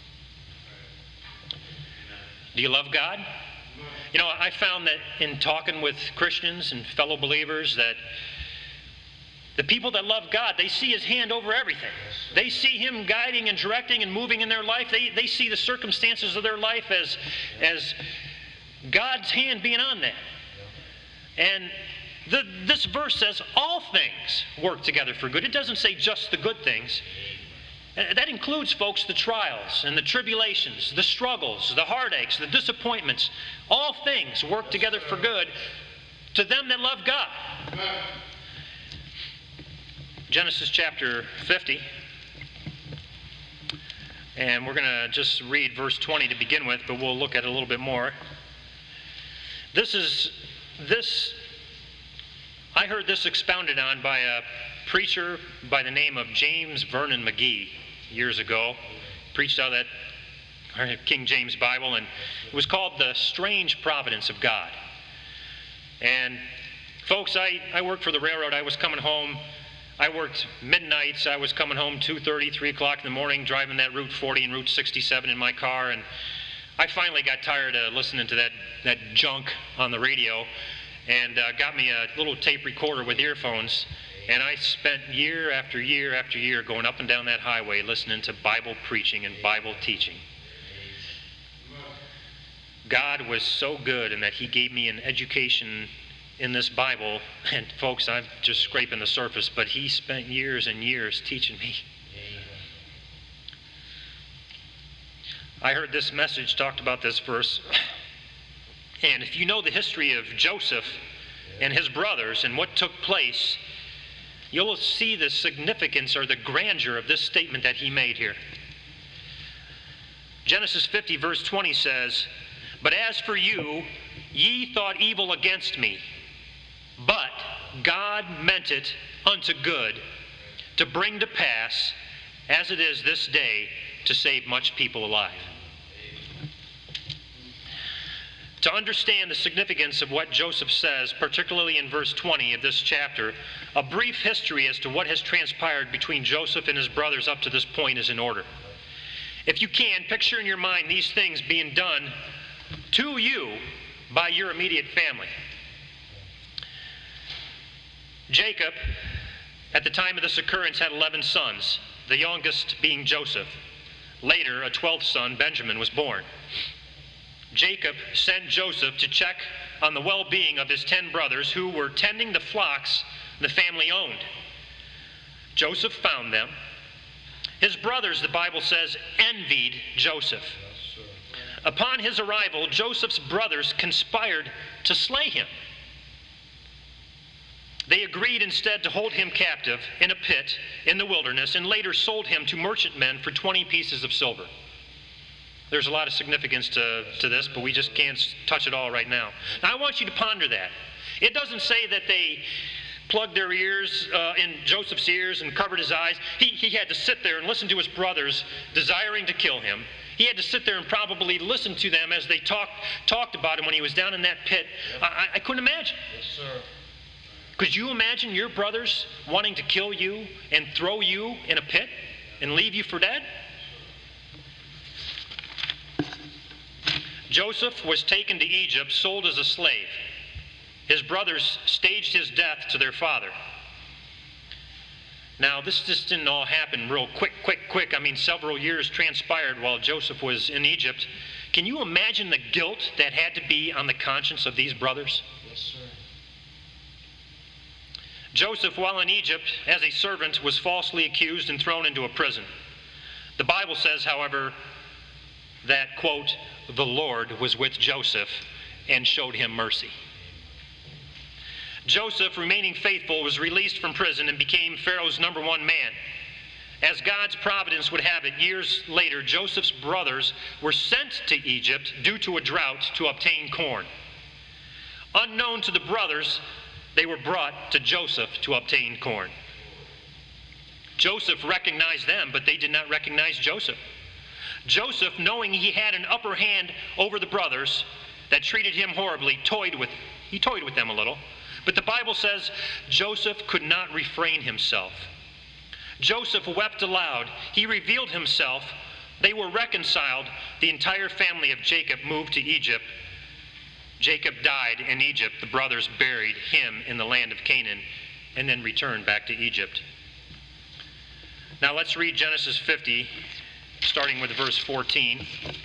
Do you love God? You know, I found that in talking with Christians and fellow believers that the people that love God, they see his hand over everything. They see him guiding and directing and moving in their life. They see the circumstances of their life as God's hand being on that. And this verse says all things work together for good. It doesn't say just the good things. That includes, folks, the trials and the tribulations, the struggles, the heartaches, the disappointments. All things work together for good to them that love God. Genesis chapter 50. And we're going to just read verse 20 to begin with, but we'll look at it a little bit more. I heard this expounded on by a preacher by the name of James Vernon McGee years ago. Preached out of that King James Bible, and it was called The Strange Providence of God. And folks, I worked for the railroad. I was coming home. I worked midnights. I was coming home 2:30, 3 o'clock in the morning, driving that Route 40 and Route 67 in my car, and I finally got tired of listening to that junk on the radio. and got me a little tape recorder with earphones. And I spent year after year after year going up and down that highway listening to Bible preaching and Bible teaching. God was so good in that He gave me an education in this Bible. And folks, I'm just scraping the surface, but He spent years and years teaching me. I heard this message talked about this verse. And if you know the history of Joseph and his brothers and what took place, you'll see the significance or the grandeur of this statement that he made here. Genesis 50 verse 20 says, "But as for you, ye thought evil against me, but God meant it unto good, to bring to pass, as it is this day, to save much people alive." To understand the significance of what Joseph says, particularly in verse 20 of this chapter, a brief history as to what has transpired between Joseph and his brothers up to this point is in order. If you can, picture in your mind these things being done to you by your immediate family. Jacob, at the time of this occurrence, had 11 sons, the youngest being Joseph. Later, a 12th son, Benjamin, was born. Jacob sent Joseph to check on the well-being of his 10 brothers who were tending the flocks the family owned. Joseph found them. His brothers, the Bible says, envied Joseph. Upon his arrival, Joseph's brothers conspired to slay him. They agreed instead to hold him captive in a pit in the wilderness and later sold him to merchantmen for 20 pieces of silver. There's a lot of significance to this, but we just can't touch it all right now. Now, I want you to ponder that. It doesn't say that they plugged their ears in Joseph's ears and covered his eyes. He had to sit there and listen to his brothers desiring to kill him. He had to sit there and probably listen to them as they talked about him when he was down in that pit. I couldn't imagine. Yes, sir. Could you imagine your brothers wanting to kill you and throw you in a pit and leave you for dead? Joseph was taken to Egypt, sold as a slave. His brothers staged his death to their father. Now, this just didn't all happen real quick. I mean, several years transpired while Joseph was in Egypt. Can you imagine the guilt that had to be on the conscience of these brothers? Yes, sir. Joseph, while in Egypt as a servant, was falsely accused and thrown into a prison. The Bible says, however, that, quote, "the Lord was with Joseph and showed him mercy." Joseph, remaining faithful, was released from prison and became Pharaoh's #1 man. As God's providence would have it, years later, Joseph's brothers were sent to Egypt due to a drought to obtain corn. Unknown to the brothers, they were brought to Joseph to obtain corn. Joseph recognized them, but they did not recognize Joseph. Joseph, knowing he had an upper hand over the brothers that treated him horribly, toyed with them a little. But the Bible says Joseph could not refrain himself. Joseph wept aloud. He revealed himself. They were reconciled. The entire family of Jacob moved to Egypt. Jacob died in Egypt. The brothers buried him in the land of Canaan and then returned back to Egypt. Now let's read Genesis 50, starting with verse 14.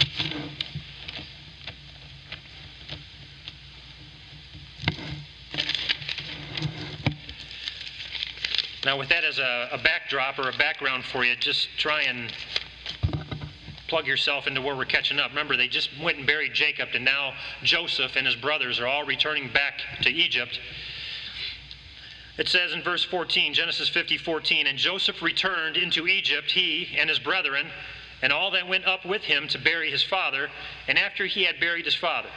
Now with that as a backdrop or a background for you, just try and plug yourself into where we're catching up. Remember, they just went and buried Jacob, and now Joseph and his brothers are all returning back to Egypt. It says in verse 14, Genesis 50:14, "And Joseph returned into Egypt, he and his brethren, and all that went up with him to bury his father, and after he had buried his father.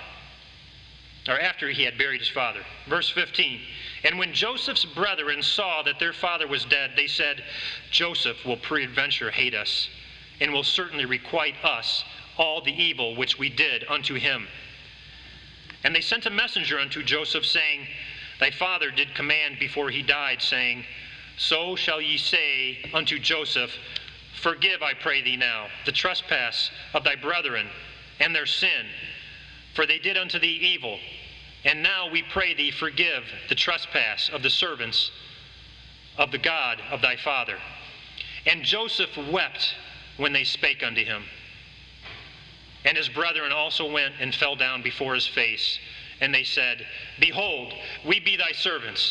Verse 15, "And when Joseph's brethren saw that their father was dead, they said, Joseph will peradventure hate us, and will certainly requite us all the evil which we did unto him. And they sent a messenger unto Joseph, saying, Thy father did command before he died, saying, So shall ye say unto Joseph, Forgive, I pray thee now, the trespass of thy brethren and their sin, for they did unto thee evil, And now we pray thee, forgive the trespass of the servants of the God of thy father. And Joseph wept when they spake unto him. And his brethren also went and fell down before his face. And they said, Behold, we be thy servants.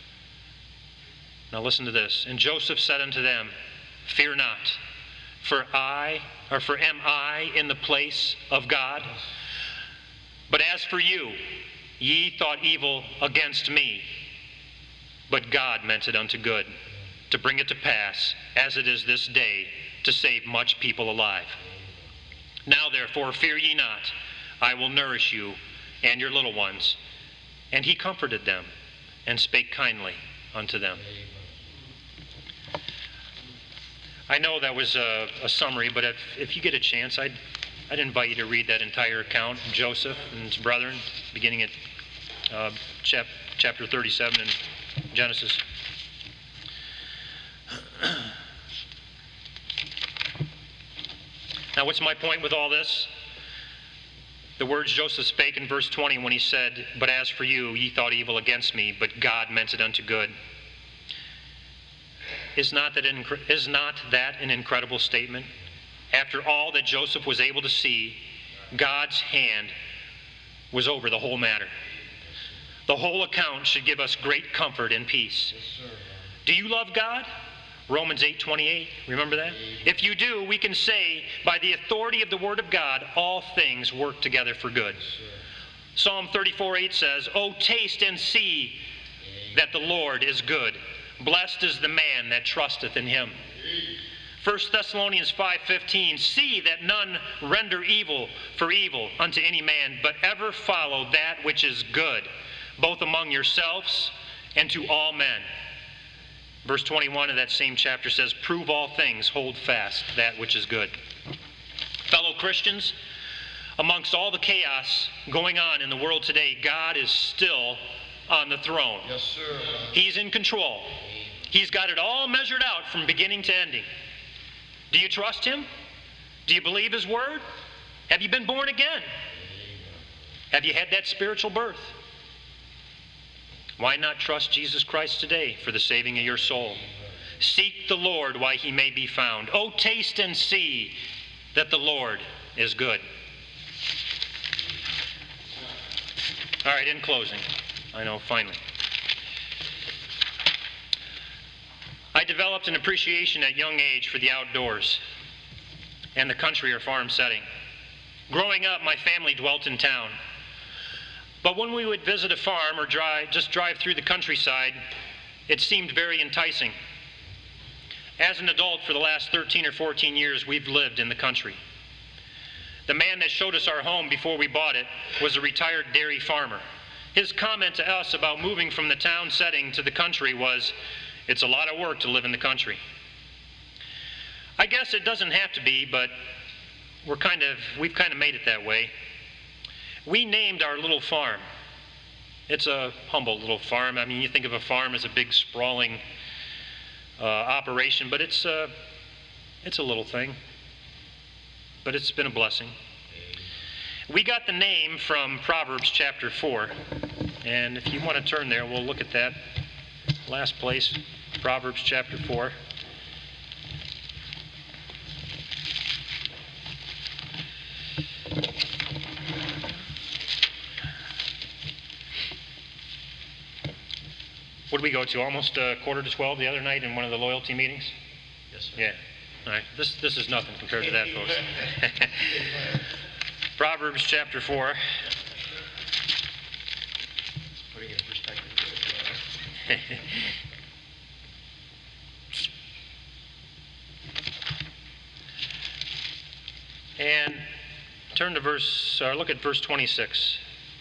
Now listen to this. And Joseph said unto them, Fear not, for am I in the place of God? But as for you, ye thought evil against me, but God meant it unto good, to bring it to pass, as it is this day, to save much people alive. Now therefore fear ye not, I will nourish you and your little ones. And he comforted them, and spake kindly unto them. I know that was a summary, but if you get a chance, I'd invite you to read that entire account of Joseph and his brethren, beginning at chapter 37 in Genesis. Now, what's my point with all this? The words Joseph spake in verse 20 when he said, But as for you, ye thought evil against me, but God meant it unto good. Is not that an incredible statement? After all that Joseph was able to see, God's hand was over the whole matter. The whole account should give us great comfort and peace. Do you love God? Romans 8:28, remember that? If you do, we can say, by the authority of the Word of God, all things work together for good. Psalm 34:8 says, O taste and see that the Lord is good. Blessed is the man that trusteth in him. 1 Thessalonians 5:15, see that none render evil for evil unto any man, but ever follow that which is good, both among yourselves and to all men. Verse 21 of that same chapter says, prove all things, hold fast that which is good. Fellow Christians, amongst all the chaos going on in the world today, God is still on the throne. Yes, sir. He's in control. He's got it all measured out from beginning to ending. Do you trust Him? Do you believe His Word? Have you been born again? Have you had that spiritual birth? Why not trust Jesus Christ today for the saving of your soul? Seek the Lord while He may be found. Oh, taste and see that the Lord is good. All right, in closing, I know, finally. I developed an appreciation at young age for the outdoors and the country or farm setting. Growing up, my family dwelt in town. But when we would visit a farm or just drive through the countryside, it seemed very enticing. As an adult for the last 13 or 14 years, we've lived in the country. The man that showed us our home before we bought it was a retired dairy farmer. His comment to us about moving from the town setting to the country was, it's a lot of work to live in the country. I guess it doesn't have to be, but we've kind of made it that way. We named our little farm. It's a humble little farm. I mean, you think of a farm as a big sprawling operation, but it's a little thing. But it's been a blessing. We got the name from Proverbs chapter 4. And if you want to turn there, we'll look at that last place, Proverbs chapter 4. What did we go to? Almost 11:45 the other night in one of the loyalty meetings? Yes, sir. Yeah. All right. This is nothing compared to that, folks. Proverbs chapter 4. Putting it in perspective. And turn to look at verse 26.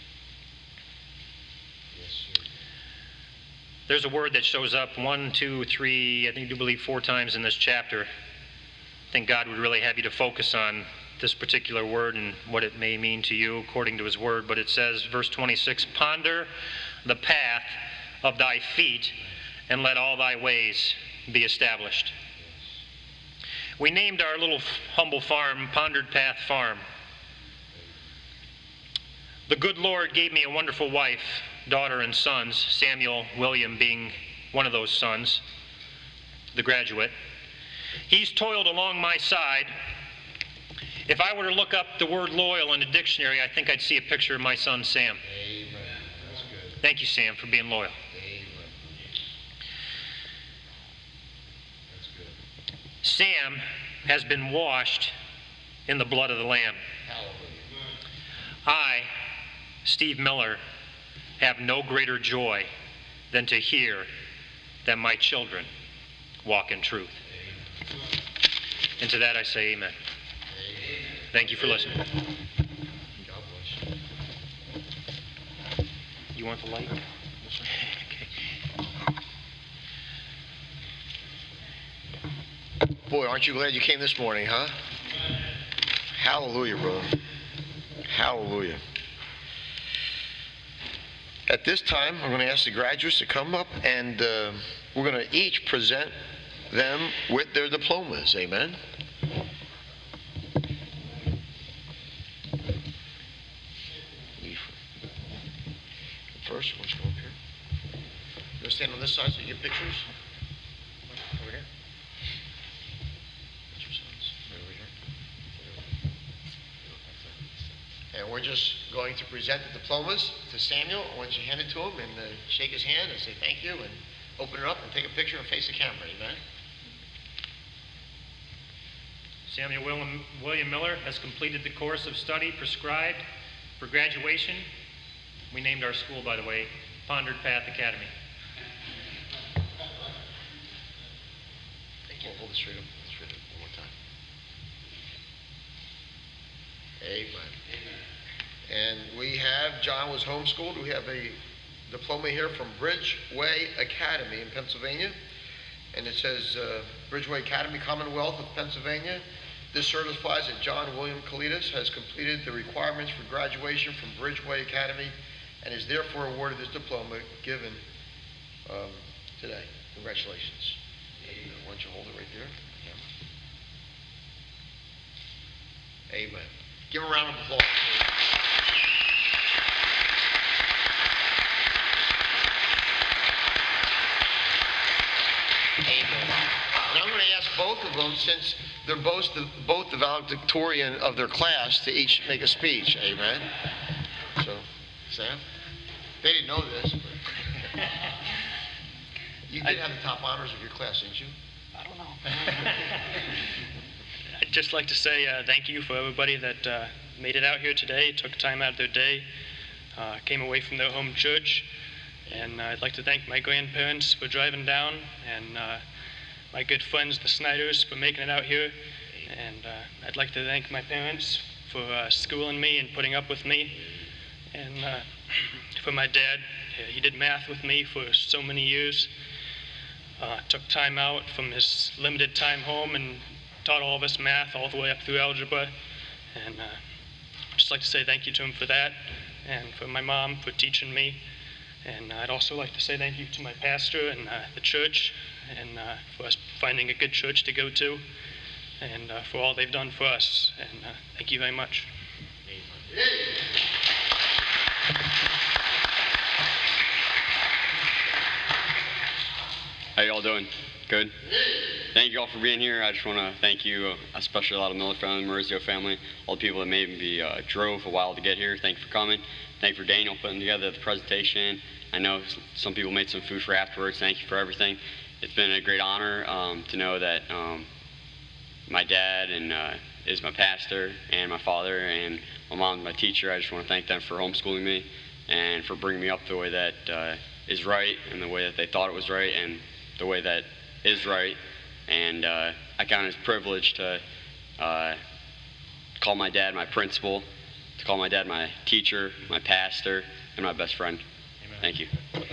There's a word that shows up 1, 2, 3, I do believe 4 times in this chapter. I think God would really have you to focus on this particular word and what it may mean to you according to His word. But it says, verse 26, ponder the path of thy feet, and let all thy ways be established. We named our little humble farm Pondered Path Farm. The good Lord gave me a wonderful wife, daughter, and sons, Samuel William being one of those sons, the graduate. He's toiled along my side. If I were to look up the word loyal in a dictionary, I think I'd see a picture of my son, Sam. Amen. That's good. Thank you, Sam, for being loyal. Amen. That's good. Sam has been washed in the blood of the Lamb. Hallelujah. I, Steve Miller, have no greater joy than to hear that my children walk in truth. And to that I say amen. Thank you for listening. God bless you. You want the light? Okay. Boy, aren't you glad you came this morning, huh? Hallelujah, brother. Hallelujah. At this time, I'm going to ask the graduates to come up, and we're going to each present them with their diplomas. Amen. First, let's go up here. You want to stand on this side so you get pictures? Over here. That's your sons. Over here. And we're just going to present the diplomas to Samuel. I want you to hand it to him and shake his hand and say thank you and open it up and take a picture and face the camera. Amen. Samuel William Miller has completed the course of study prescribed for graduation. We named our school, by the way, Pondered Path Academy. Hold it straight up. Straight up one more time. Amen. And we have, John was homeschooled. We have a diploma here from Bridgeway Academy in Pennsylvania. And it says Bridgeway Academy, Commonwealth of Pennsylvania. This certifies that John William Kalidas has completed the requirements for graduation from Bridgeway Academy and is therefore awarded this diploma given today. Congratulations. Why don't you hold it right there? Amen. Give him a round of applause. Amen. Now I'm going to ask both of them, since they're both the valedictorian of their class, to each make a speech. Amen. So, Sam, they didn't know this, but you did have the top honors of your class, didn't you? I don't know. I'd just like to say thank you for everybody that made it out here today, took time out of their day, came away from their home church. And I'd like to thank my grandparents for driving down, and my good friends, the Snyders, for making it out here. And I'd like to thank my parents for schooling me and putting up with me. And for my dad, he did math with me for so many years. Took time out from his limited time home and taught all of us math all the way up through algebra. And I'd just like to say thank you to him for that, and for my mom for teaching me. And I'd also like to say thank you to my pastor and the church, and for us finding a good church to go to, and for all they've done for us. And thank you very much. How y'all doing? Good? Thank you all for being here. I just want to thank you, especially a lot of Miller family, Marizio family, all the people that maybe drove a while to get here. Thank you for coming. Thank you for Daniel putting together the presentation. I know some people made some food for afterwards. Thank you for everything. It's been a great honor to know that my dad is my pastor, and my father and my mom is my teacher. I just want to thank them for homeschooling me and for bringing me up the way that is right, and the way that they thought it was right, and the way that is right. And I count it as a privilege to call my dad my principal, to call my dad my teacher, my pastor, and my best friend. Amen. Thank you.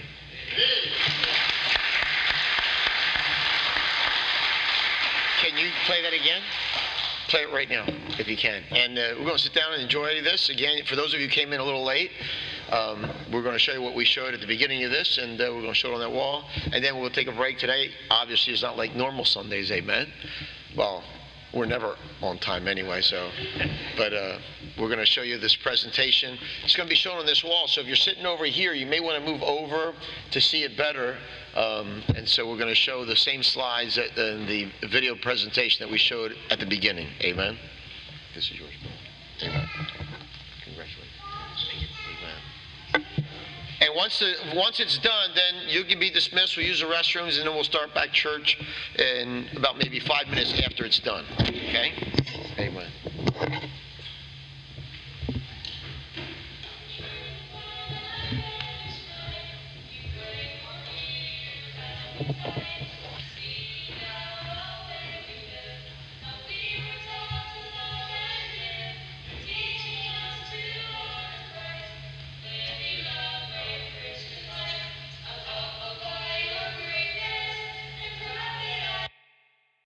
Can you play that again? Play it right now, if you can. And we're going to sit down and enjoy this. Again, for those of you who came in a little late, we're going to show you what we showed at the beginning of this, and we're going to show it on that wall. And then we'll take a break today. Obviously, it's not like normal Sundays, amen? Well, We're never on time anyway, so, but we're going to show you this presentation. It's going to be shown on this wall, so if you're sitting over here, you may want to move over to see it better. And so we're going to show the same slides in the video presentation that we showed at the beginning. Amen? This is yours. Amen. Congratulations. Amen. And once it's done, then you can be dismissed. We'll use the restrooms, and then we'll start back church in about maybe 5 minutes after it's done. Okay? Amen.